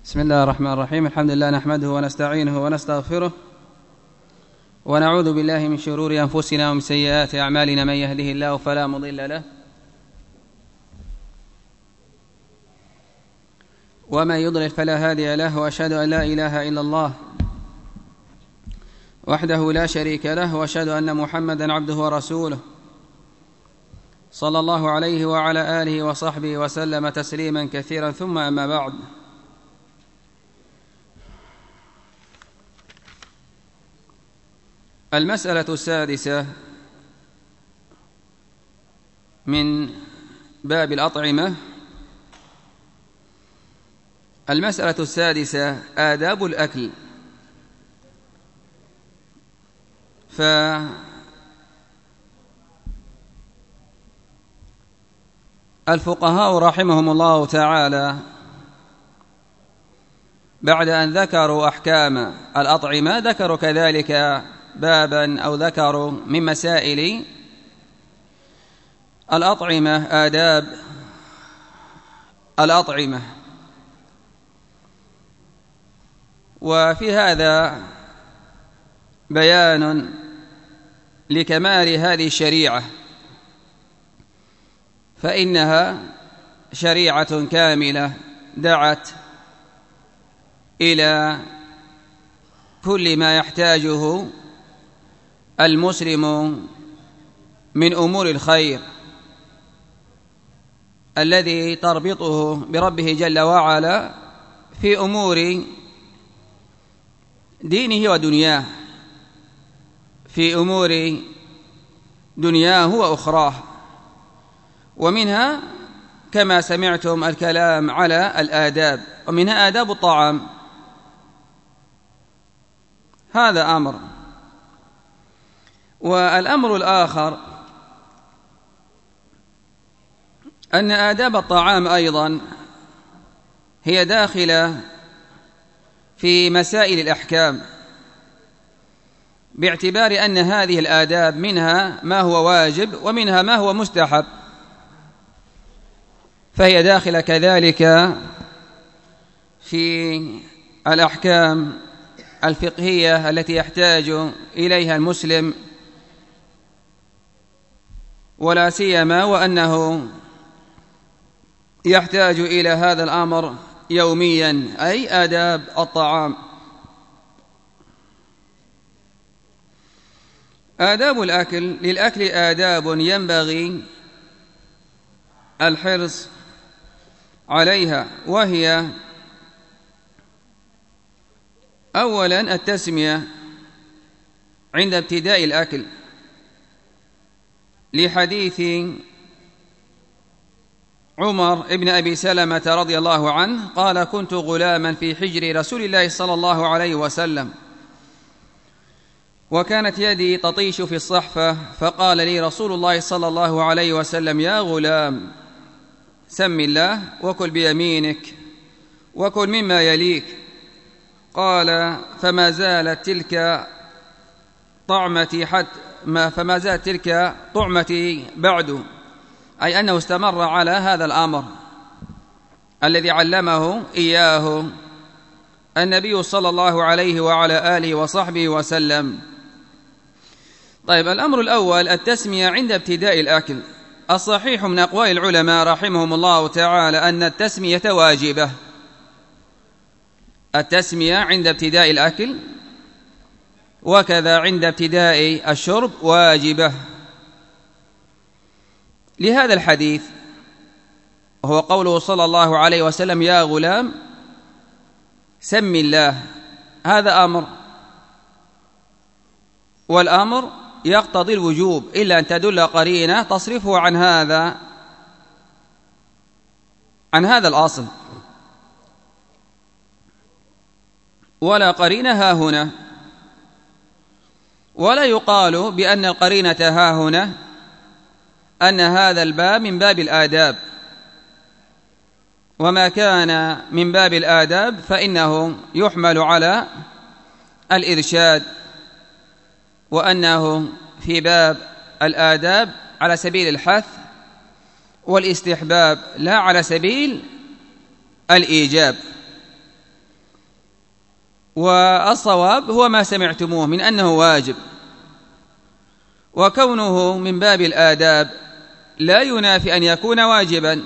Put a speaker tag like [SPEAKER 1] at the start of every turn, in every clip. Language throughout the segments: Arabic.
[SPEAKER 1] بسم الله الرحمن الرحيم. الحمد لله نحمده ونستعينه ونستغفره ونعوذ بالله من شرور أنفسنا ومن سيئات أعمالنا. من يهده الله فلا مضل له ومن يضلل فلا هادي له، وأشهد أن لا إله إلا الله وحده لا شريك له، وأشهد أن محمدا عبده ورسوله صلى الله عليه وعلى آله وصحبه وسلم تسليما كثيرا. ثم أما بعد، المسألة السادسة من باب الأطعمة. المسألة السادسة آداب الأكل. فالفقهاء رحمهم الله تعالى بعد أن ذكروا أحكام الأطعمة ذكروا كذلك بابا أو ذكروا من مسائل الأطعمة آداب الأطعمة. وفي هذا بيان لكمال هذه الشريعة، فإنها شريعة كاملة دعت إلى كل ما يحتاجه المسلم من أمور الخير الذي تربطه بربه جل وعلا في أمور دينه ودنياه، في أمور دنياه وأخراه. ومنها كما سمعتم الكلام على الآداب، ومنها آداب الطعام. هذا أمر. والأمر الآخر أن آداب الطعام أيضا هي داخلة في مسائل الأحكام، باعتبار أن هذه الآداب منها ما هو واجب ومنها ما هو مستحب، فهي داخلة كذلك في الأحكام الفقهية التي يحتاج إليها المسلم، ولا سيما وأنه يحتاج إلى هذا الأمر يوميا، أي آداب الطعام. آداب الأكل. للأكل آداب ينبغي الحرص عليها، وهي أولا التسمية عند ابتداء الأكل، لحديث عمر بن أبي سلمة رضي الله عنه قال: كنت غلاما في حجر رسول الله صلى الله عليه وسلم، وكانت يدي تطيش في الصحفة، فقال لي رسول الله صلى الله عليه وسلم: يا غلام، سم الله وكل بيمينك وكل مما يليك. قال: فما زالت تلك طعمتي بعد، أي أنه استمر على هذا الأمر الذي علمه إياه النبي صلى الله عليه وعلى آله وصحبه وسلم. طيب، الأمر الأول التسمية عند ابتداء الأكل. الصحيح من أقوال العلماء رحمهم الله تعالى أن التسمية واجبة. التسمية عند ابتداء الأكل وكذا عند ابتداء الشرب واجبة، لهذا الحديث وهو قوله صلى الله عليه وسلم: يا غلام، سم الله. هذا أمر، والأمر يقتضي الوجوب إلا أن تدل قرينة تصرفه عن هذا الأصل، ولا قرينة ها هنا، ولا يقال بأن القرينة ها هنا أن هذا الباب من باب الآداب، وما كان من باب الآداب فإنه يحمل على الإرشاد، وأنه في باب الآداب على سبيل الحث والاستحباب لا على سبيل الإيجاب. والصواب هو ما سمعتموه من أنه واجب، وكونه من باب الآداب لا ينافي أن يكون واجبا،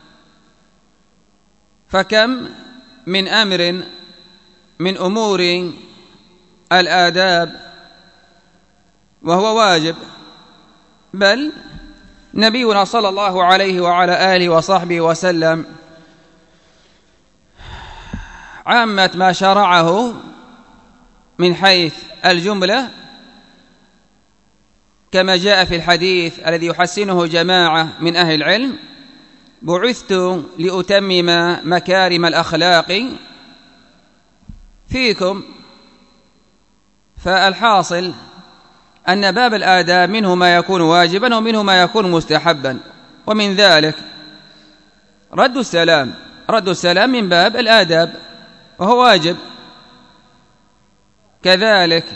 [SPEAKER 1] فكم من أمر من أمور الآداب وهو واجب، بل نبينا صلى الله عليه وعلى آله وصحبه وسلم عامة ما شرعه من حيث الجملة كما جاء في الحديث الذي يحسنه جماعة من أهل العلم: بعثت لأتمم مكارم الأخلاق فيكم. فالحاصل أن باب الآداب منه ما يكون واجبا ومنه ما يكون مستحبا، ومن ذلك رد السلام من باب الآداب وهو واجب، كذلك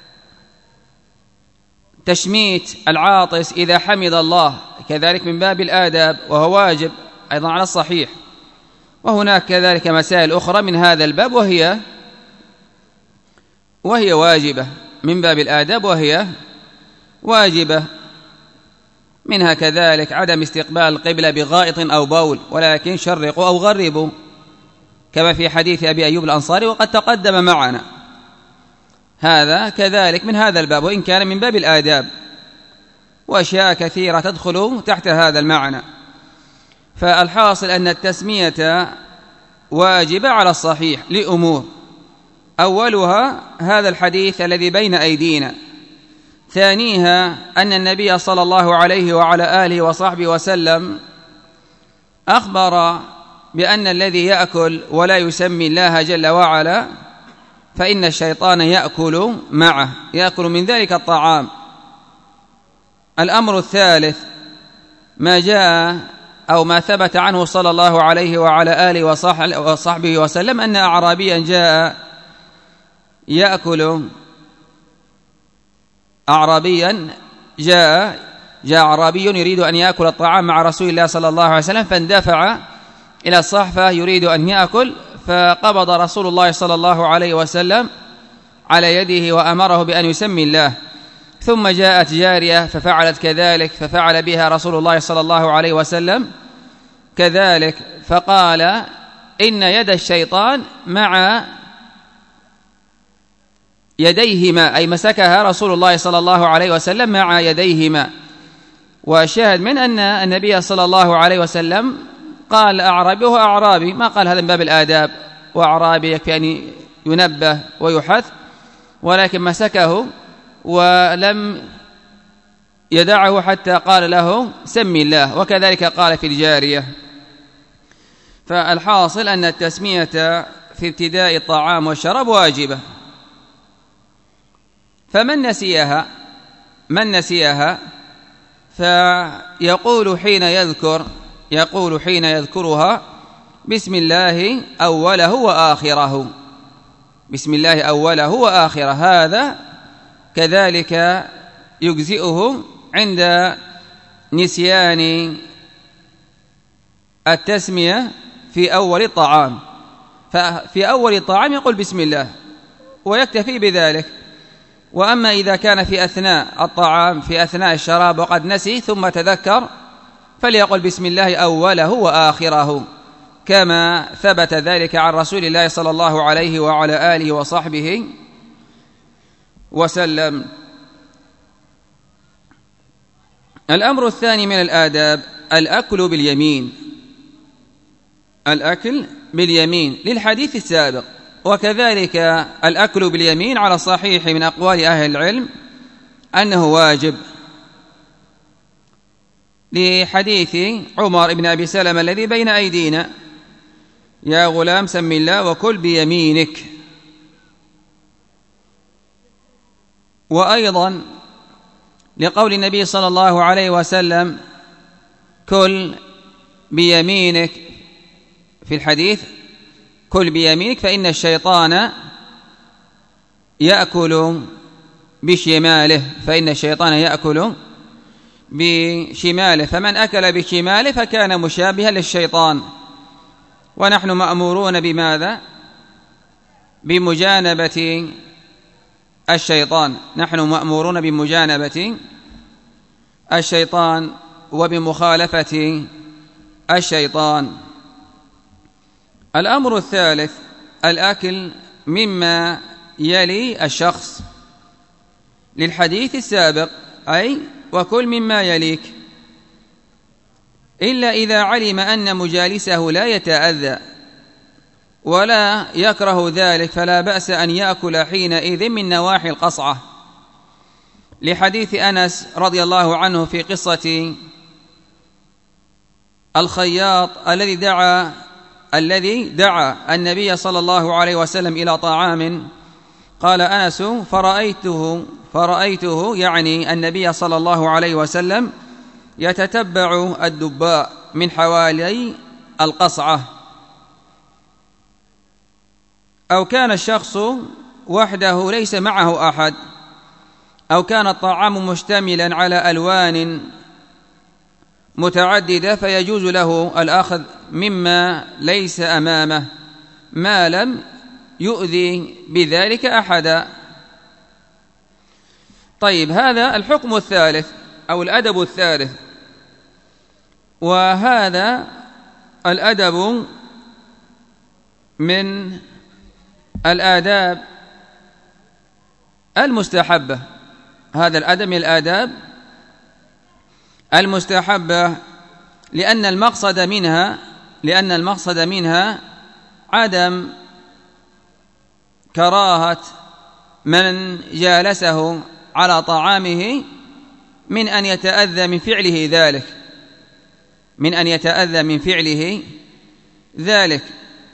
[SPEAKER 1] تشميت العاطس إذا حمد الله كذلك من باب الآداب وهو واجب أيضا على الصحيح. وهناك كذلك مسائل أخرى من هذا الباب وهي واجبة من باب الآداب وهي واجبة، منها كذلك عدم استقبال القبلة بغائط أو بول، ولكن شرقوا أو غربوا، كما في حديث أبي أيوب الأنصاري وقد تقدم معنا. هذا كذلك من هذا الباب وإن كان من باب الآداب، وأشياء كثيرة تدخل تحت هذا المعنى. فالحاصل أن التسمية واجبة على الصحيح لأمور: أولها هذا الحديث الذي بين أيدينا، ثانيها أن النبي صلى الله عليه وعلى آله وصحبه وسلم أخبر بأن الذي يأكل ولا يسمي الله جل وعلا فإن الشيطان يأكل معه، يأكل من ذلك الطعام. الأمر الثالث ما جاء أو ما ثبت عنه صلى الله عليه وعلى آله وصحبه وسلم أن أعرابيا جاء يأكل جاء أعرابي يريد أن يأكل الطعام مع رسول الله صلى الله عليه وسلم، فاندفع إلى الصحفة يريد أن يأكل، فقبض رسول الله صلى الله عليه وسلم على يده وأمره بأن يسمي الله. ثم جاءت جارية ففعلت كذلك، ففعل بها رسول الله صلى الله عليه وسلم كذلك، فقال إن يد الشيطان مع يديهما، أي مسكها رسول الله صلى الله عليه وسلم مع يديهما. وشاهد من أن النبي صلى الله عليه وسلم قال أعرابي وهو أعرابي، ما قال هذا من باب الآداب، وأعرابي يكفي أن ينبه ويحث، ولكن مسكه ولم يدعه حتى قال له سمي الله، وكذلك قال في الجارية. فالحاصل أن التسمية في ابتداء الطعام والشراب واجبة، فمن نسيها فيقول حين يذكرها بسم الله أوله وآخره، بسم الله أوله وآخره، هذا كذلك يجزئه عند نسيان التسمية في أول الطعام. ففي أول الطعام يقول بسم الله ويكتفي بذلك. وأما إذا كان في أثناء الطعام في أثناء الشراب وقد نسي ثم تذكر فليقل بسم الله أوله وآخره، كما ثبت ذلك عن رسول الله صلى الله عليه وعلى آله وصحبه وسلم. الأمر الثاني من الآداب الأكل باليمين للحديث السابق، وكذلك الأكل باليمين على الصحيح من أقوال أهل العلم أنه واجب، لحديث عمر بن أبي سلمة الذي بين أيدينا: يا غلام سم الله وكل بيمينك. وأيضا لقول النبي صلى الله عليه وسلم: كل بيمينك، في الحديث: كل بيمينك فإن الشيطان يأكل بشماله، فمن أكل بشماله فكان مشابها للشيطان. ونحن مأمورون بماذا؟ بمجانبة الشيطان، نحن مأمورون بمجانبة الشيطان وبمخالفة الشيطان. الأمر الثالث الأكل مما يلي الشخص، للحديث السابق أي وكل مما يليك، إلا إذا علم أن مجالسه لا يتأذى ولا يكره ذلك فلا بأس أن يأكل حينئذ من نواحي القصعة، لحديث أنس رضي الله عنه في قصة الخياط الذي دعا النبي صلى الله عليه وسلم إلى طعام، قال أنس فرأيته يعني النبي صلى الله عليه وسلم يتتبع الدباء من حوالي القصعة، أو كان الشخص وحده ليس معه أحد، أو كان الطعام مشتملا على ألوان متعددة فيجوز له الأخذ مما ليس أمامه ما لم يؤذي بذلك أحدا. طيب، هذا الحكم الثالث أو الأدب الثالث، وهذا الأدب من الآداب المستحبة، هذا الأدب من الآداب المستحبة، لأن المقصد منها عدم كراهة من جالسه على طعامه من أن يتأذى من فعله ذلك،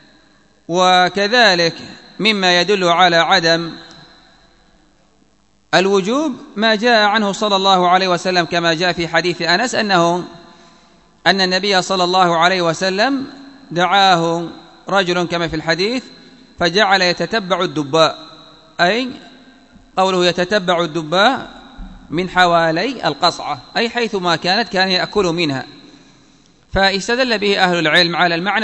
[SPEAKER 1] وكذلك مما يدل على عدم الوجوب ما جاء عنه صلى الله عليه وسلم كما جاء في حديث أنس أن النبي صلى الله عليه وسلم دعاه رجل كما في الحديث فجعل يتتبع الدباء، أي قوله يتتبع الدباء من حوالي القصعة، أي حيثما كان يأكل منها. فاستدل به أهل العلم على المعنى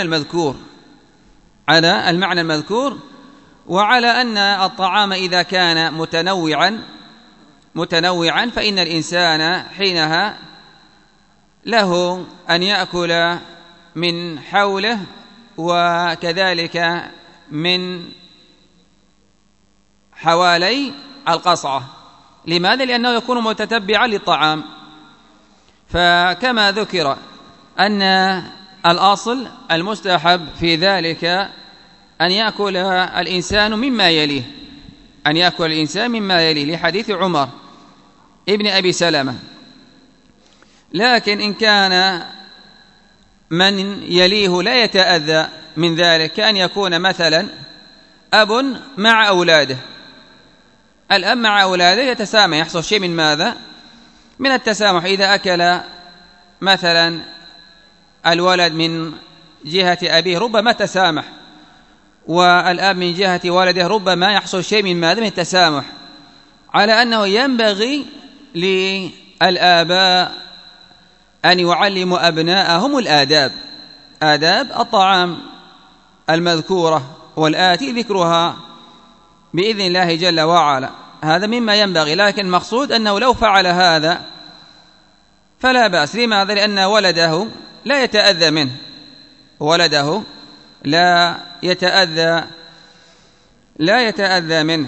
[SPEAKER 1] المذكور وعلى أن الطعام إذا كان متنوعا فإن الإنسان حينها له أن يأكل من حوله وكذلك من حوالي القصعة. لماذا؟ لأنه يكون متتبعا للطعام. فكما ذكر أن الأصل المستحب في ذلك أن يأكل الإنسان مما يليه لحديث عمر ابن أبي سلمة. لكن إن كان من يليه لا يتأذى من ذلك، كأن يكون مثلا أب مع أولاده، الأب مع أولاده يتسامح، يحصل شيء من ماذا؟ من التسامح. إذا أكل مثلا الولد من جهة أبيه ربما تسامح، والأب من جهة ولده ربما يحصل شيء من ماذا؟ من التسامح، على أنه ينبغي للآباء أن يعلموا أبناءهم آداب الطعام المذكورة والآتي ذكرها بإذن الله جل وعلا، هذا مما ينبغي. لكن المقصود أنه لو فعل هذا فلا بأس. لماذا؟ لأن ولده لا يتأذى منه.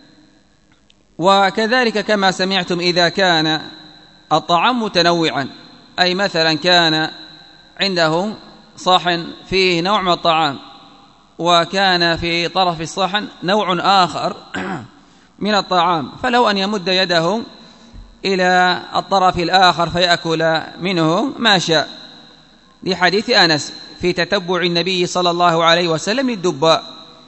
[SPEAKER 1] وكذلك كما سمعتم إذا كان الطعام متنوعا، أي مثلا كان عنده صحن فيه نوع من الطعام وكان في طرف الصحن نوع آخر من الطعام، فلو أن يمد يده إلى الطرف الآخر فيأكل منه ما شاء، لحديث أنس في تتبع النبي صلى الله عليه وسلم للدباء.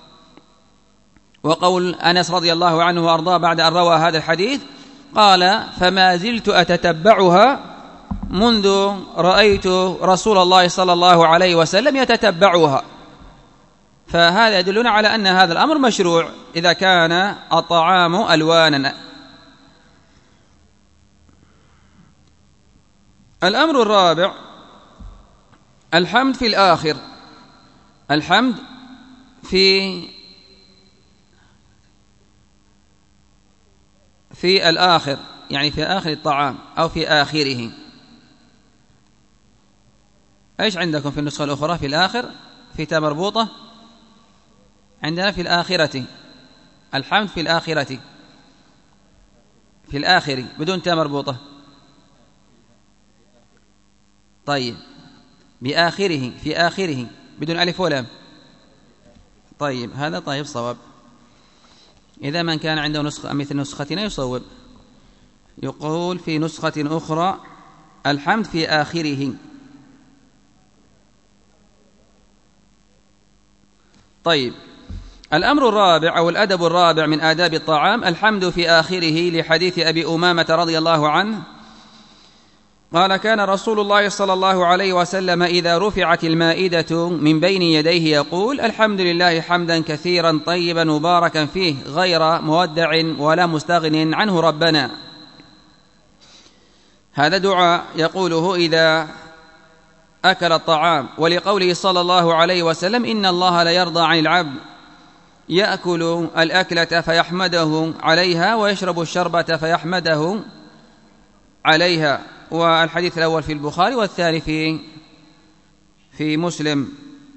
[SPEAKER 1] وقول أنس رضي الله عنه وأرضاه بعد أن روى هذا الحديث قال: فما زلت أتتبعها منذ رأيت رسول الله صلى الله عليه وسلم يتتبعها. فهذا يدلنا على أن هذا الأمر مشروع إذا كان الطعام ألوانا. الأمر الرابع الحمد في الآخر، الحمد في في الآخر، يعني في آخر الطعام أو في آخره. إيش عندكم في النسخة الأخرى؟ في الآخر، في تاء مربوطة. عندنا في الآخرة، الحمد في الآخرة، في الآخر بدون تاء مربوطة. طيب، بآخره، في آخره بدون ألف ولام. طيب، هذا طيب صواب. إذا من كان عنده نسخة مثل نسختنا يصوب، يقول في نسخة أخرى الحمد في آخره. طيب، الأمر الرابع أو الأدب الرابع من آداب الطعام الحمد في آخره، لحديث أبي أمامة رضي الله عنه قال: كان رسول الله صلى الله عليه وسلم إذا رفعت المائدة من بين يديه يقول: الحمد لله حمدا كثيرا طيبا مباركا فيه غير مودع ولا مستغن عنه ربنا. هذا دعاء يقوله إذا أكل الطعام، ولقوله صلى الله عليه وسلم: إن الله لا يرضى عن العبد يأكل الأكلة فيحمده عليها ويشرب الشربة فيحمده عليها. والحديث الأول في البخاري والثاني في مسلم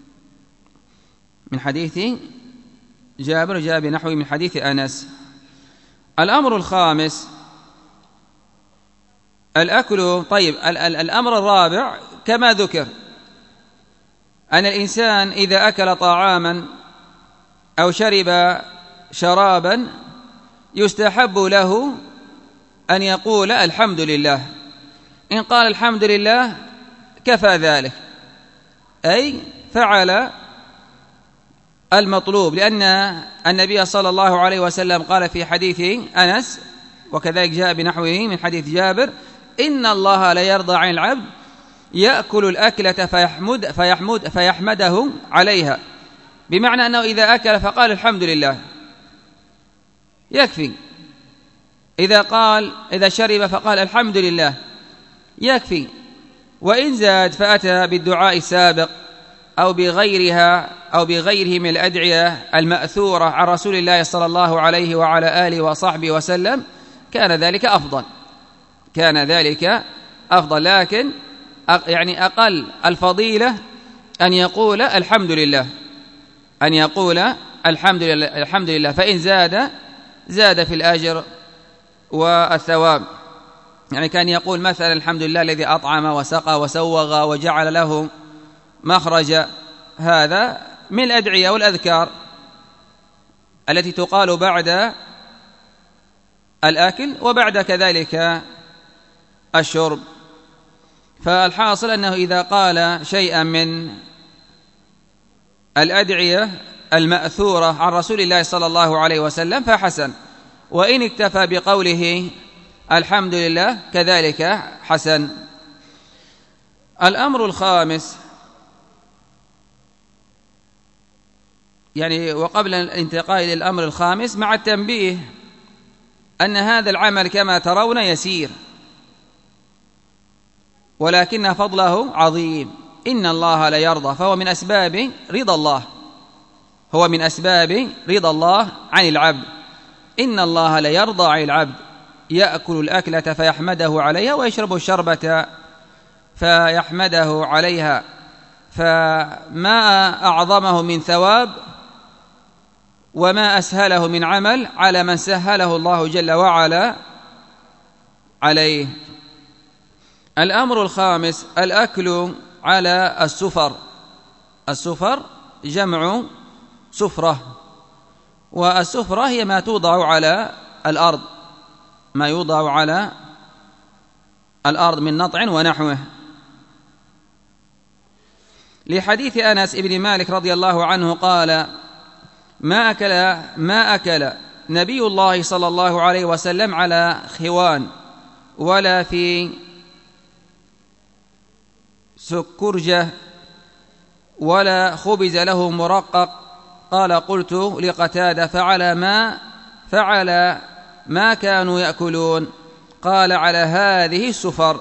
[SPEAKER 1] من حديث جابر، جاء بنحو من حديث أنس. الأمر الخامس الأكل. طيب، الأمر الرابع كما ذكر أن الإنسان إذا أكل طعاما أو شرب شرابا يستحب له أن يقول الحمد لله. إن قال الحمد لله كفى ذلك، أي فعل المطلوب، لأن النبي صلى الله عليه وسلم قال في حديث أنس، وكذلك جاء بنحوه من حديث جابر: إن الله لا يرضى عن العبد يأكل الأكلة فيحمده عليها، بمعنى أنه إذا أكل فقال الحمد لله يكفي. إذا شرب فقال الحمد لله يكفي. وإن زاد فأتى بالدعاء السابق أو بغيرها أو بغيره من الأدعية المأثورة عن رسول الله صلى الله عليه وعلى آله وصحبه وسلم، كان ذلك أفضل. لكن يعني أقل الفضيلة أن يقول الحمد لله، فإن زاد في الأجر والثواب. يعني كان يقول مثلا: الحمد لله الذي أطعم وسقى وسوغ وجعل له مخرج. هذا من الأدعية والأذكار التي تقال بعد الأكل وبعد كذلك الشرب. فالحاصل أنه إذا قال شيئا من الأدعية المأثورة عن رسول الله صلى الله عليه وسلم فحسن، وإن اكتفى بقوله الحمد لله كذلك حسن. الأمر الخامس، يعني وقبل الانتقال إلى الأمر الخامس، مع التنبيه أن هذا العمل كما ترون يسير، ولكن فضله عظيم. إن الله لا يرضى، فهو من أسباب رضا الله عن العبد. إن الله لا يرضى عن العبد يأكل الأكلة فيحمده عليها ويشرب الشربة فيحمده عليها. فما أعظمه من ثواب وما أسهله من عمل على من سهله الله جل وعلا عليه. الأمر الخامس الأكل على السفر جمع سفرة، والسفرة هي ما توضع على الأرض من نطع ونحوه. لحديث أنس بن مالك رضي الله عنه قال: ما أكل نبي الله صلى الله عليه وسلم على خوان ولا في سكرجة ولا خبز له مرقق. قال: قلت لقتادة: فعل ما كانوا يأكلون؟ قال: على هذه السفر.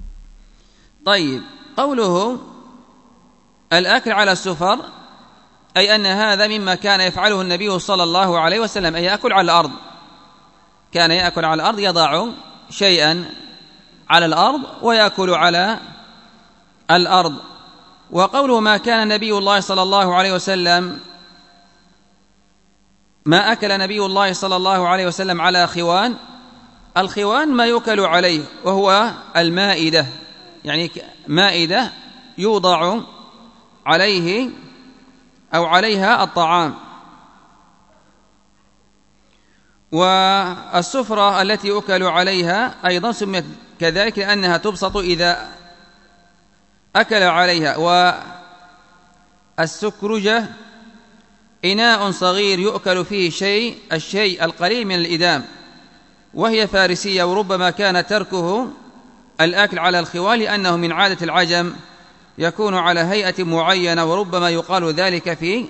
[SPEAKER 1] طيب، قوله الأكل على السفر أي أن هذا مما كان يفعله النبي صلى الله عليه وسلم، أي يأكل على الأرض، كان يأكل على الأرض، يضع شيئا على الأرض ويأكل على الأرض. وقوله ما كان نبي الله صلى الله عليه وسلم، ما أكل نبي الله صلى الله عليه وسلم على خوان، الخوان ما يؤكل عليه وهو المائدة، يعني مائدة يوضع عليه أو عليها الطعام. والسفرة التي يؤكل عليها أيضا سميت كذلك لأنها تبسط إذا أكل عليها. والسكرجة إناء صغير يؤكل فيه الشيء القليل من الإدام، وهي فارسية، وربما كان تركه الأكل على الخوال لأنه من عادة العجم يكون على هيئة معينة، وربما يقال ذلك في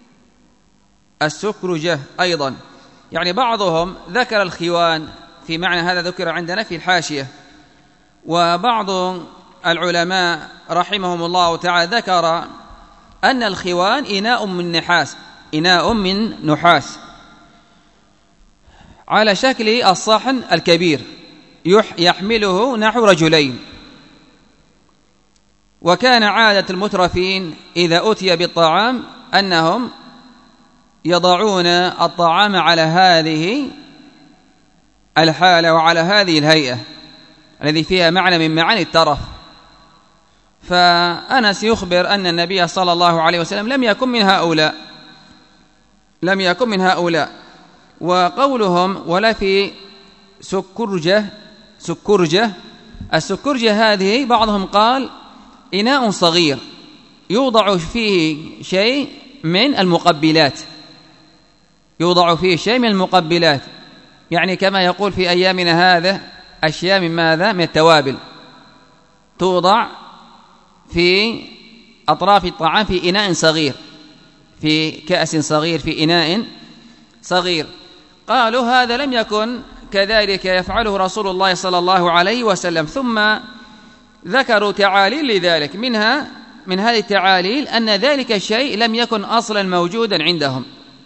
[SPEAKER 1] السكرجة أيضا. يعني بعضهم ذكر الخوان في معنى هذا ذكر عندنا في الحاشية، وبعض العلماء رحمهم الله تعالى ذكر أن الخوان إناء من نحاس على شكل الصحن الكبير يحمله نحو رجلين. وكان عادة المترفين إذا أتي بالطعام أنهم يضعون الطعام على هذه الحالة وعلى هذه الهيئة الذي فيها معنى من معاني الترف. فأنس يخبر أن النبي صلى الله عليه وسلم لم يكن من هؤلاء. وقولهم ولا في سكرجة، السكرجة هذه بعضهم قال إناء صغير يوضع فيه شيء من المقبلات، يعني كما يقول في أيامنا هذا أشياء من ماذا؟ من التوابل توضع في أطراف الطعام في إناء صغير، في كأس صغير، في إناء صغير. قالوا هذا لم يكن كذلك يفعله رسول الله صلى الله عليه وسلم. ثم ذكروا تعاليل لذلك، من هذه التعاليل أن ذلك الشيء لم يكن أصلا موجودا عندهم.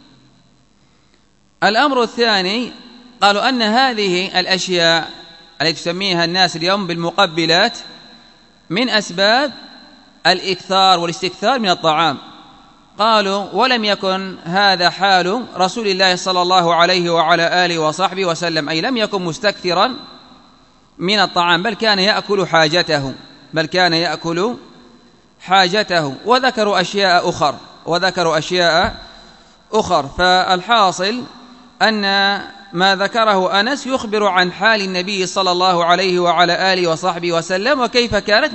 [SPEAKER 1] الأمر الثاني قالوا أن هذه الأشياء التي تسميها الناس اليوم بالمقبلات من أسباب الإكثار والاستكثار من الطعام. قالوا ولم يكن هذا حال رسول الله صلى الله عليه وعلى آله وصحبه وسلم، أي لم يكن مستكثرا من الطعام، بل كان يأكل حاجته. وذكروا أشياء أخر. فالحاصل أن ما ذكره أنس يخبر عن حال النبي صلى الله عليه وعلى آله وصحبه وسلم، وكيف كانت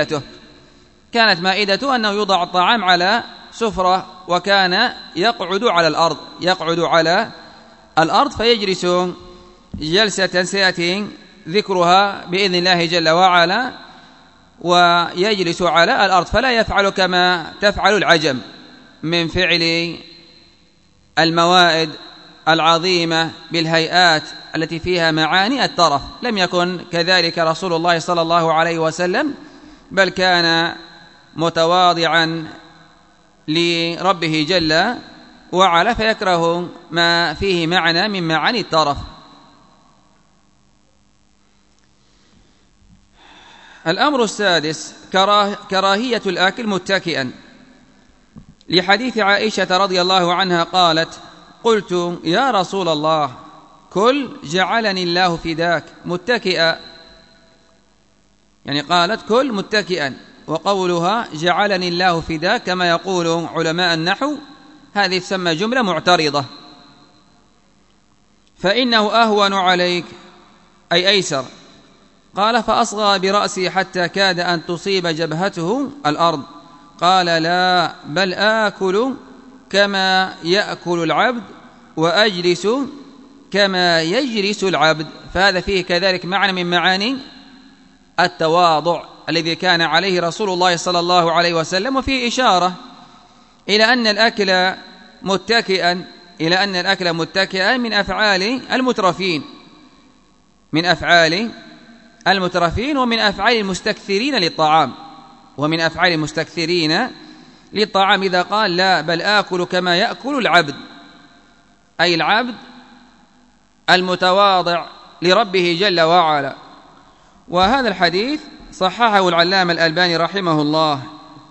[SPEAKER 1] مائدته أنه يوضع الطعام على سفرة، وكان يقعد على الأرض فيجلس جلسة سيأتي ذكرها بإذن الله جل وعلا، ويجلس على الأرض، فلا يفعل كما تفعل العجم من فعل الموائد العظيمة بالهيئات التي فيها معاني الترف. لم يكن كذلك رسول الله صلى الله عليه وسلم، بل كان متواضعا لربه جل وعلا، فيكره ما فيه معنى من معاني الترف. الأمر السادس كراهية الآكل متكئا، لحديث عائشة رضي الله عنها قالت قلت يا رسول الله كل جعلني الله فداك متكئا، يعني قالت كل متكئا، وقولها جعلني الله فداك كما يقول علماء النحو هذه تسمى جملة معترضة، فإنه أهون عليك أي أيسر. قال فأصغى برأسي حتى كاد أن تصيب جبهته الأرض. قال لا، بل آكل كما يأكل العبد وأجلس كما يجلس العبد. فهذا فيه كذلك معنى من معاني التواضع الذي كان عليه رسول الله صلى الله عليه وسلم، وفيه إشارة إلى أن الأكل متكئا من أفعال المترفين ومن أفعال المستكثرين للطعام، للطعام إذا قال لا بل آكل كما يأكل العبد، أي العبد المتواضع لربه جل وعلا. وهذا الحديث صححه العلامة الألباني رحمه الله.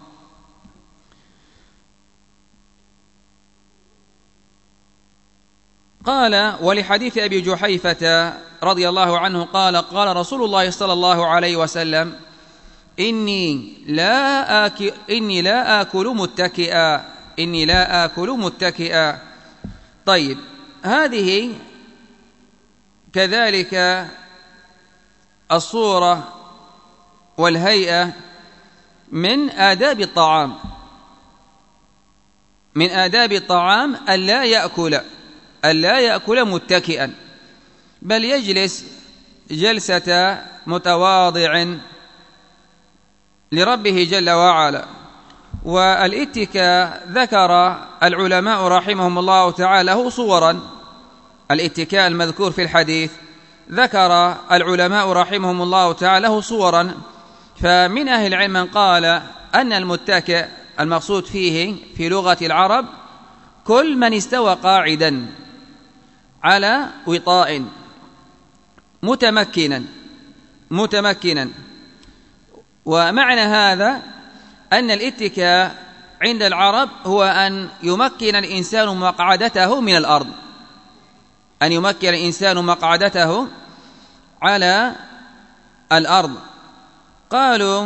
[SPEAKER 1] قال: ولحديث أبي جحيفة رضي الله عنه قال: قال رسول الله صلى الله عليه وسلم: إني لا آكل متكئا. طيب، هذه كذلك الصورة والهيئة من آداب الطعام، من آداب الطعام ألا يأكل متكئا، بل يجلس جلسة متواضع لربه جل وعلا. والاتكاء ذكر العلماء رحمهم الله تعالى له صورا، الاتكاء المذكور في الحديث ذكر العلماء رحمهم الله تعالى له صورا. فمن أهل العلم من قال أن المتكئ المقصود فيه في لغة العرب كل من استوى قاعدا على وطاء متمكنا. ومعنى هذا أن الاتكاء عند العرب هو أن يمكن الإنسان مقعدته من الأرض، أن يمكن الإنسان مقعدته على الأرض. قالوا: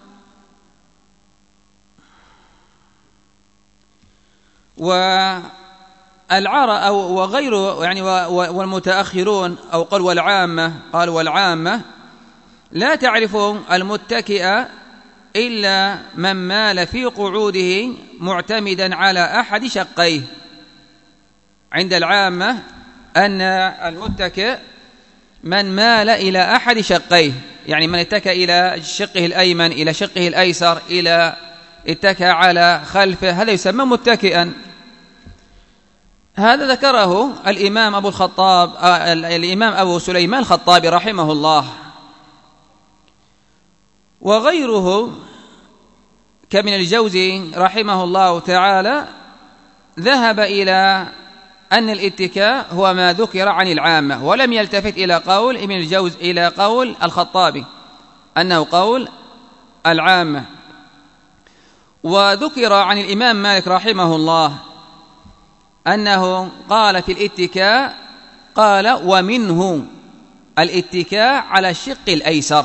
[SPEAKER 1] والعرب وغيره يعني والمتأخرون أو قالوا والعامة لا تعرف المتكئ إلا من مال في قعوده معتمدا على أحد شقيه. عند العامة أن المتكئ من مال إلى أحد شقيه، يعني من اتكى إلى شقه الأيمن إلى شقه الأيسر إلى اتكى على خلفه، هذا يسمى متكئا. هذا ذكره الإمام أبو سليمان الخطابي رحمه الله. وغيره كابن الجوزي رحمه الله تعالى ذهب إلى أن الاتكاء هو ما ذكر عن العامة، ولم يلتفت إلى قول ابن الجوزي إلى قول الخطابي أنه قول العامة. وذكر عن الإمام مالك رحمه الله أنه قال في الاتكاء، قال: ومنه الاتكاء على الشق الأيسر،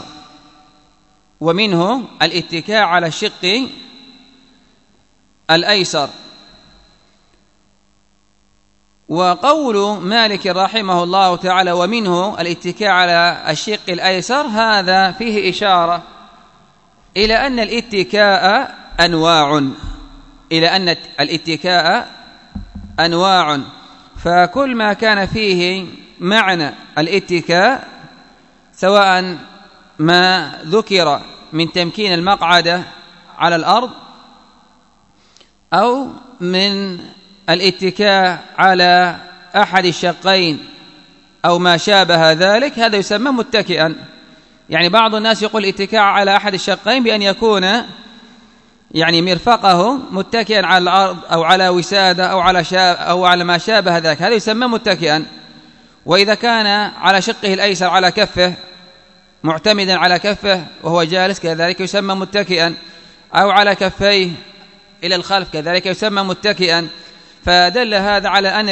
[SPEAKER 1] ومنه الاتكاء على الشق الأيسر. وقول مالك رحمه الله تعالى ومنه الاتكاء على الشق الأيسر هذا فيه إشارة إلى أن الاتكاء أنواع، فكل ما كان فيه معنى الاتكاء سواء ما ذكر من تمكين المقعدة على الأرض أو من الاتكاء على أحد الشقين أو ما شابه ذلك، هذا يسمى متكئا. يعني بعض الناس يقول الاتكاء على أحد الشقين بأن يكون يعني مرفقه متكئا على الأرض أو على وسادة أو على ما شابه ذلك، هذا يسمى متكئا. وإذا كان على شقه الأيسر على كفه معتمدا على كفه وهو جالس كذلك يسمى متكئا، أو على كفيه إلى الخلف كذلك يسمى متكئا. فدل هذا على أن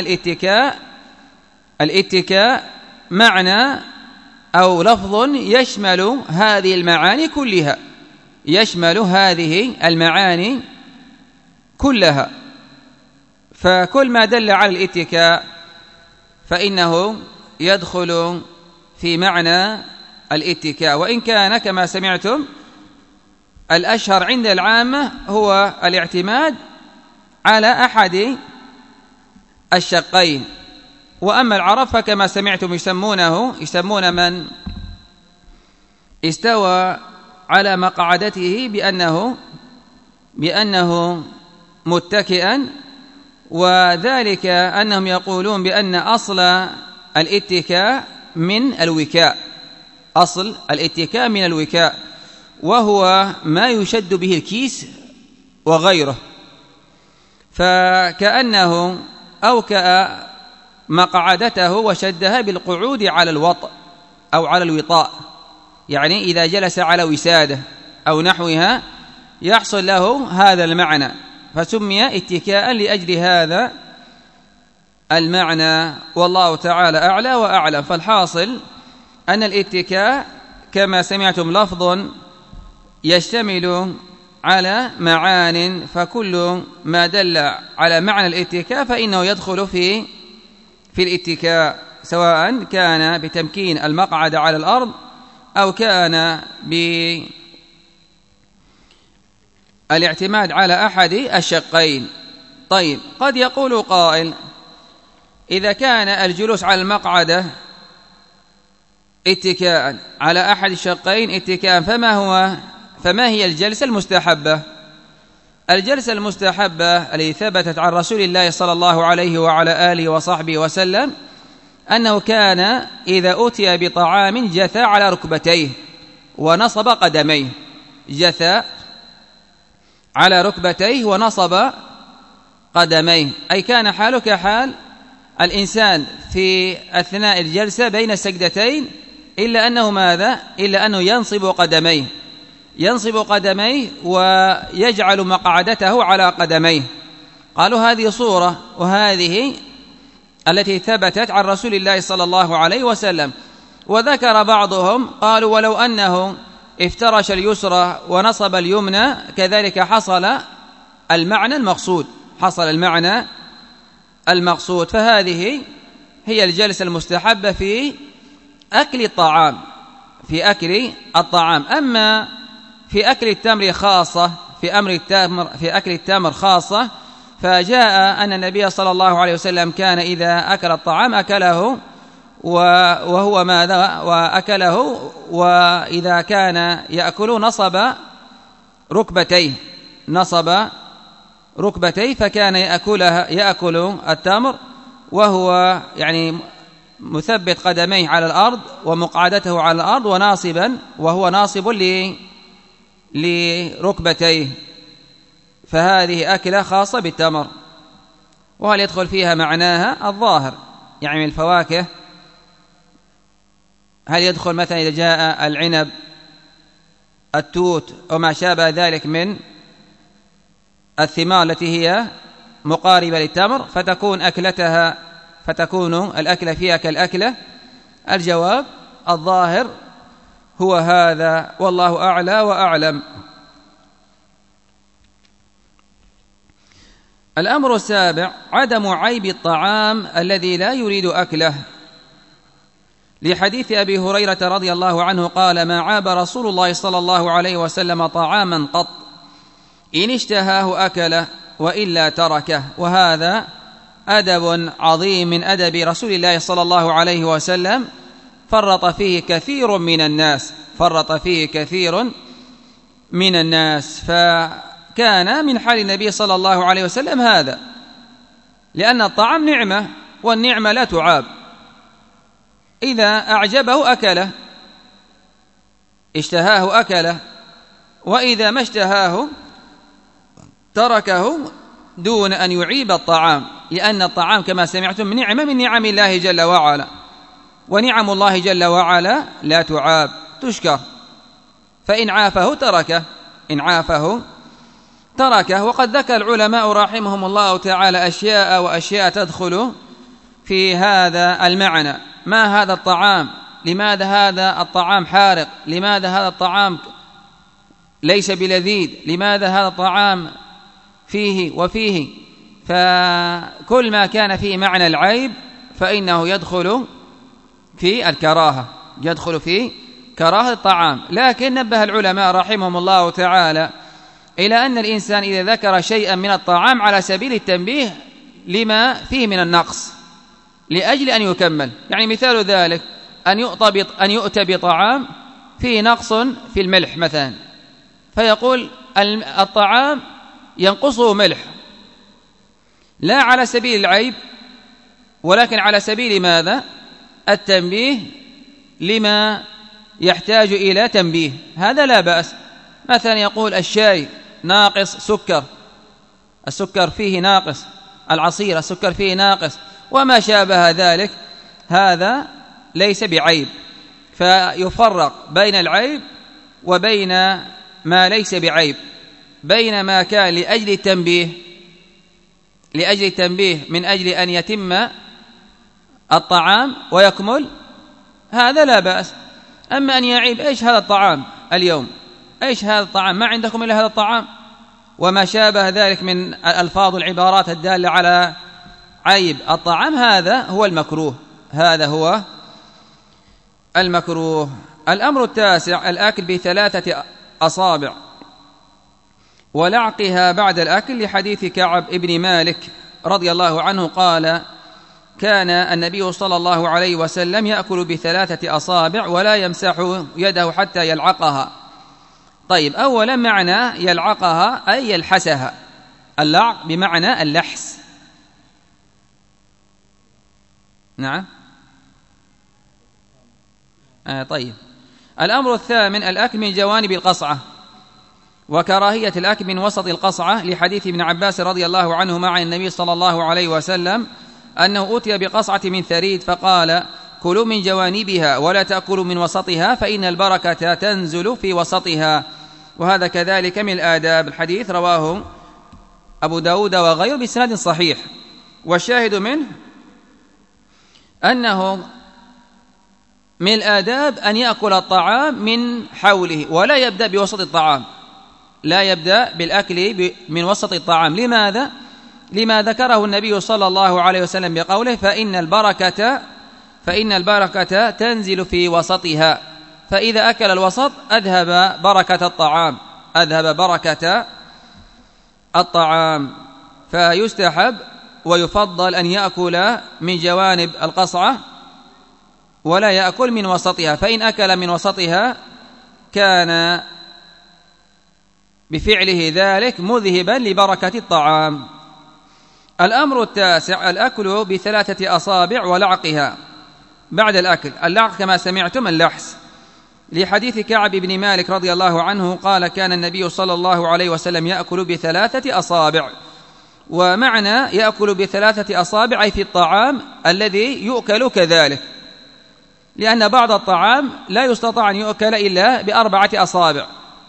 [SPEAKER 1] الاتكاء معنى أو لفظ يشمل هذه المعاني كلها، يشمل هذه المعاني كلها. فكل ما دل على الاتكاء فإنه يدخل في معنى الاتكاء، وإن كان كما سمعتم الأشهر عند العامة هو الاعتماد على أحد الشقين. وأما العرب فكما سمعتم يسمون من استوى على مقعدته بأنه متكئا، وذلك أنهم يقولون بأن أصل الاتكاء من الوكاء، أصل الاتكاء من الوكاء، وهو ما يشد به الكيس وغيره، فكأنه أوكأ مقعدته وشدها بالقعود على الوطء أو على الوطاء، يعني إذا جلس على وسادة أو نحوها يحصل له هذا المعنى، فسمي اتكاء لأجل هذا المعنى، والله تعالى أعلى وأعلم. فالحاصل أن الاتكاء كما سمعتم لفظ يشتمل على معان، فكل ما دل على معنى الاتكاء فإنه يدخل في الاتكاء، سواء كان بتمكين المقعد على الأرض أو كان بالاعتماد على أحد الشقين. طيب، قد يقول قائل: إذا كان الجلوس على المقعدة اتكاء على أحد الشقين اتكاء، فما هي الجلسة المستحبة؟ الجلسة المستحبة التي ثبتت عن رسول الله صلى الله عليه وعلى آله وصحبه وسلم أنه كان إذا أتي بطعام جثى على ركبتيه ونصب قدميه، جثى على ركبتيه ونصب قدميه، أي كان حاله كحال الإنسان في أثناء الجلسة بين السجدتين، إلا أنه ماذا؟ إلا أنه ينصب قدميه ويجعل مقعدته على قدميه. قالوا هذه صورة، وهذه التي ثبتت عن رسول الله صلى الله عليه وسلم. وذكر بعضهم قالوا: ولو أنه افترش اليسرى ونصب اليمنى كذلك حصل المعنى المقصود. فهذه هي الجلسة المستحبة في أكل الطعام. أما في أكل التمر خاصة، في أكل التمر خاصة، فجاء أن النبي صلى الله عليه وسلم كان إذا أكل الطعام أكله وهو ماذا؟ وأكله، وإذا كان يأكل نصب ركبتيه، فكان يأكل التمر وهو يعني مثبت قدميه على الأرض ومقعدته على الأرض وهو ناصب لركبتيه. فهذه أكلة خاصة بالتمر. وهل يدخل فيها معناها الظاهر يعني من الفواكه؟ هل يدخل مثلا إذا جاء العنب، التوت وما شابه ذلك من الثمار التي هي مقاربة للتمر فتكون الأكلة فيها كالأكلة؟ الجواب الظاهر هو هذا، والله أعلى وأعلم. الأمر السابع: عدم عيب الطعام الذي لا يريد أكله، لحديث أبي هريرة رضي الله عنه قال: ما عاب رسول الله صلى الله عليه وسلم طعاما قط، إن اشتهاه أكله وإلا تركه. وهذا أدب عظيم من أدب رسول الله صلى الله عليه وسلم، فرط فيه كثير من الناس. فكان من حال النبي صلى الله عليه وسلم هذا، لأن الطعام نعمة، والنعمة لا تعاب. إذا أعجبه أكله، اشتهاه أكله، وإذا ما اشتهاه تركه دون أن يعيب الطعام، لأن الطعام كما سمعتم نعمة من نعم الله جل وعلا، ونعم الله جل وعلا لا تعاب، تشكر. فإن عافه تركه. وقد ذكر العلماء رحمهم الله تعالى أشياء تدخل في هذا المعنى. ما هذا الطعام؟ لماذا هذا الطعام حارق؟ لماذا هذا الطعام ليس بلذيذ؟ لماذا هذا الطعام فيه وفيه؟ فكل ما كان فيه معنى العيب فإنه يدخل في الكراهة، كراهة الطعام. لكن نبه العلماء رحمهم الله تعالى إلى أن الإنسان إذا ذكر شيئا من الطعام على سبيل التنبيه لما فيه من النقص لأجل أن يكمل، يعني مثال ذلك أن يؤتى بطعام فيه نقص في الملح مثلا، فيقول الطعام ينقصه ملح، لا على سبيل العيب ولكن على سبيل ماذا؟ التنبيه لما يحتاج إلى تنبيه. هذا لا بأس. مثلا يقول الشاي ناقص سكر، السكر فيه ناقص، العصير السكر فيه ناقص وما شابه ذلك، هذا ليس بعيب. فيفرق بين العيب وبين ما ليس بعيب، بين ما كان لأجل التنبيه من أجل أن يتم الطعام ويكمل، هذا لا بأس. أما أن يعيب إيش هذا الطعام اليوم، إيش هذا الطعام، ما عندكم إلا هذا الطعام، وما شابه ذلك من الألفاظ والعبارات الدالة على عيب الطعام، هذا هو المكروه، هذا هو المكروه. الأمر التاسع الأكل ب3 أصابع ولعقها بعد الأكل، لحديث كعب ابن مالك رضي الله عنه قال: كان النبي صلى الله عليه وسلم يأكل ب3 أصابع ولا يمسح يده حتى يلعقها. طيب، أولا معنى يلعقها أي يلحسها، اللعق بمعنى اللحس. نعم. طيب، الأمر الثامن الأكل من جوانب القصعة وكراهية الأكل من وسط القصعة، لحديث ابن عباس رضي الله عنهما عن النبي صلى الله عليه وسلم أنه أتي بقصعة من ثريد فقال: كلوا من جوانبها ولا تأكلوا من وسطها فإن البركة تنزل في وسطها. وهذا كذلك من الآداب. الحديث رواه أبو داود وغيره بإسناد صحيح، والشاهد منه أنه من الآداب أن يأكل الطعام من حوله ولا يبدأ بوسط الطعام، لا يبدأ بالأكل من وسط الطعام. لماذا؟ لما ذكره النبي صلى الله عليه وسلم بقوله: فإن البركة تنزل في وسطها. فإذا أكل الوسط أذهب بركة الطعام. فيستحب ويفضل أن يأكل من جوانب القصعة ولا يأكل من وسطها، فإن أكل من وسطها كان بفعله ذلك مذهبا لبركة الطعام. الأمر التاسع الأكل ب3 أصابع ولعقها بعد الأكل. اللعق كما سمعتم اللحس، لحديث كعب بن مالك رضي الله عنه قال: كان النبي صلى الله عليه وسلم يأكل ب3 أصابع. ومعنى يأكل ب3 أصابع أي في الطعام الذي يؤكل كذلك، لأن بعض الطعام لا يستطاع أن يؤكل إلا ب4 أصابع،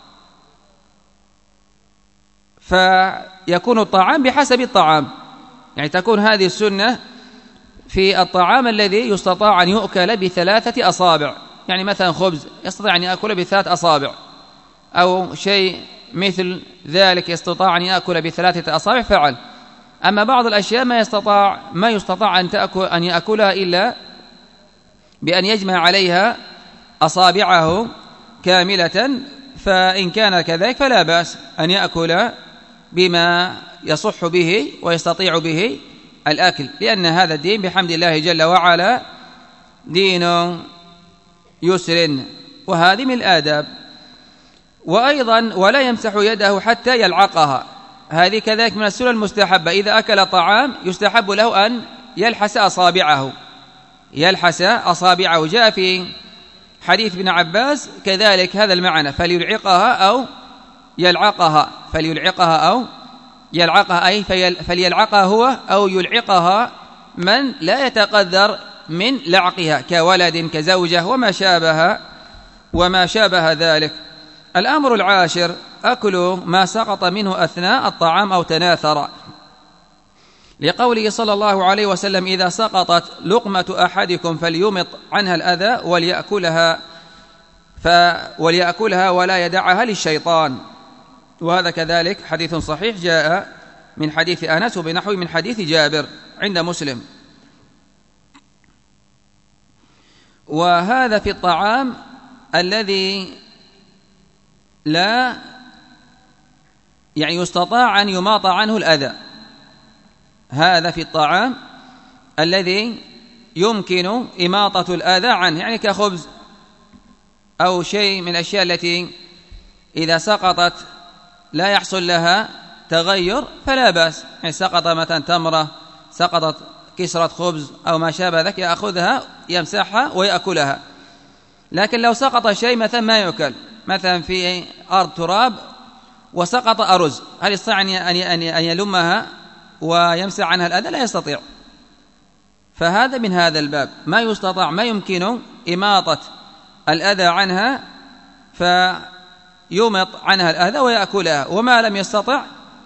[SPEAKER 1] فيكون الطعام بحسب الطعام، يعني تكون هذه السنة في الطعام الذي يستطاع أن يؤكل ب3 أصابع، يعني مثلا خبز يستطيع أن يأكل ب3 أصابع، أو شيء مثل ذلك يستطاع أن يأكل ب3 أصابع فعل. أما بعض الأشياء ما يستطاع أن يأكلها إلا بأن يجمع عليها أصابعه كاملة، فإن كان كذلك فلا بأس أن يأكل بما يصح به ويستطيع به الأكل، لأن هذا الدين بحمد الله جل وعلا دين يسر، وهذه من الآداب. وأيضا ولا يمسح يده حتى يلعقها، هذه كذلك من السنن المستحبة. إذا أكل طعام يستحب له أن يلحس أصابعه. جاء في حديث ابن عباس كذلك هذا المعنى: فليلعقها أو يلعقها أي فليلعقها هو أو يلعقها من لا يتقدر من لعقها، كولد كزوجة وما شابه ذلك. الأمر العاشر أكل ما سقط منه أثناء الطعام أو تناثر، لقوله صلى الله عليه وسلم: إذا سقطت لقمة أحدكم فليمط عنها الأذى وليأكلها ولا يدعها للشيطان. وهذا كذلك حديث صحيح جاء من حديث أنس وبنحو من حديث جابر عند مسلم. وهذا في الطعام الذي لا يستطاع أن يماط عنه الأذى، هذا في الطعام الذي يمكن إماطة الأذى عنه، يعني كخبز أو شيء من الأشياء التي إذا سقطت لا يحصل لها تغير فلا بأس، يعني سقط مثلا تمرة، سقطت كسرة خبز أو ما شابه ذلك، يأخذها يمسحها ويأكلها. لكن لو سقط شيء مثلا ما يؤكل، مثلا في أرض تراب وسقط أرز، هل يستطيع أن يلمها ويمسح عنها الأذى؟ لا يستطيع. فهذا من هذا الباب، ما يستطاع ما يمكن إماطة الأذى عنها فيمط عنها الأذى ويأكلها، وما لم يستطع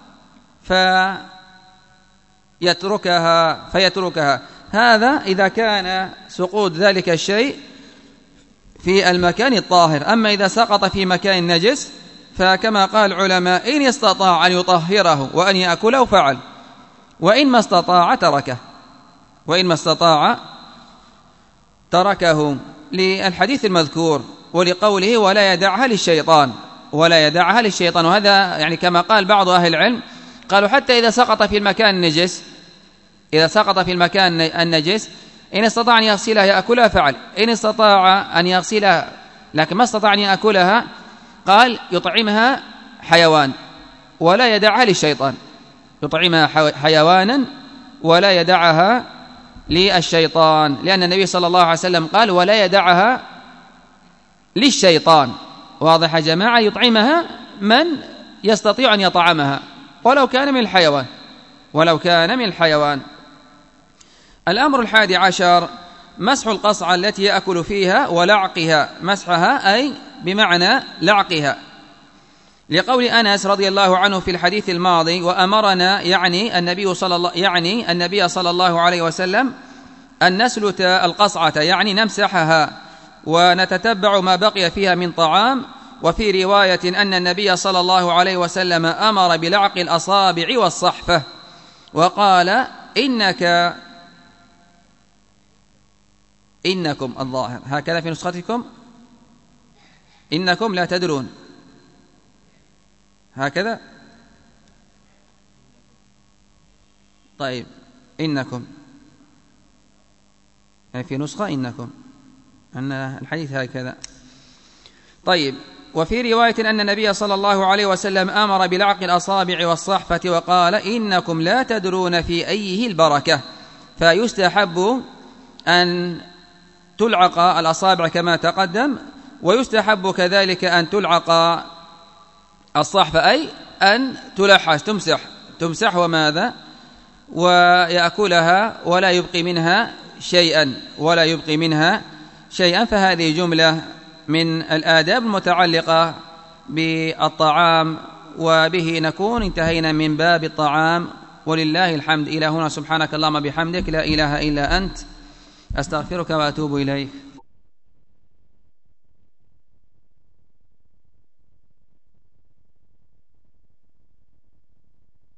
[SPEAKER 1] فيتركها. هذا إذا كان سقوط ذلك الشيء في المكان الطاهر. أما إذا سقط في مكان نجس فكما قال العلماء إن استطاع أن يطهره وأن يأكله فعل، وإن ما استطاع تركه للحديث المذكور ولقوله ولا يدعها للشيطان. وهذا يعني كما قال بعض أهل العلم قالوا حتى إذا سقط في المكان النجس إن استطاع أن يغسلها يأكلها فعل، إن استطاع أن يغسلها لكن ما استطاع أن يأكلها قال يطعمها حيوان ولا يدعها للشيطان، يطعمها حيوانا ولا يدعها للشيطان، لأن النبي صلى الله عليه وسلم قال ولا يدعها للشيطان. واضح يا جماعة؟ يطعمها من يستطيع أن يطعمها ولو كان من الحيوان. الأمر 11 مسح القصعة التي يأكل فيها ولعقها، مسحها أي بمعنى لعقها، لقول أنس رضي الله عنه في الحديث الماضي وأمرنا يعني النبي صلى الله عليه وسلم أن نسلت القصعة، يعني نمسحها ونتتبع ما بقي فيها من طعام. وفي رواية أن النبي صلى الله عليه وسلم أمر بلعق الأصابع والصحفة وقال إنكم الظاهر هكذا في نسختكم إنكم لا تدرون هكذا. طيب إنكم يعني في نسخة إنكم أن الحديث هكذا. طيب وفي رواية أن النبي صلى الله عليه وسلم أمر بلعق الأصابع والصحفة وقال إنكم لا تدرون في أيه البركة، فيستحب أن تلعق الأصابع كما تقدم، ويستحب كذلك أن تلعق الصحفة أي أن تلحش تمسح وماذا ويأكلها ولا يبقي منها شيئا. فهذه جملة من الآداب المتعلقة بالطعام، وبه نكون انتهينا من باب الطعام ولله الحمد. إلى هنا سبحانك اللهم بحمدك لا إله إلا أنت أستغفرك وأتوب إليك.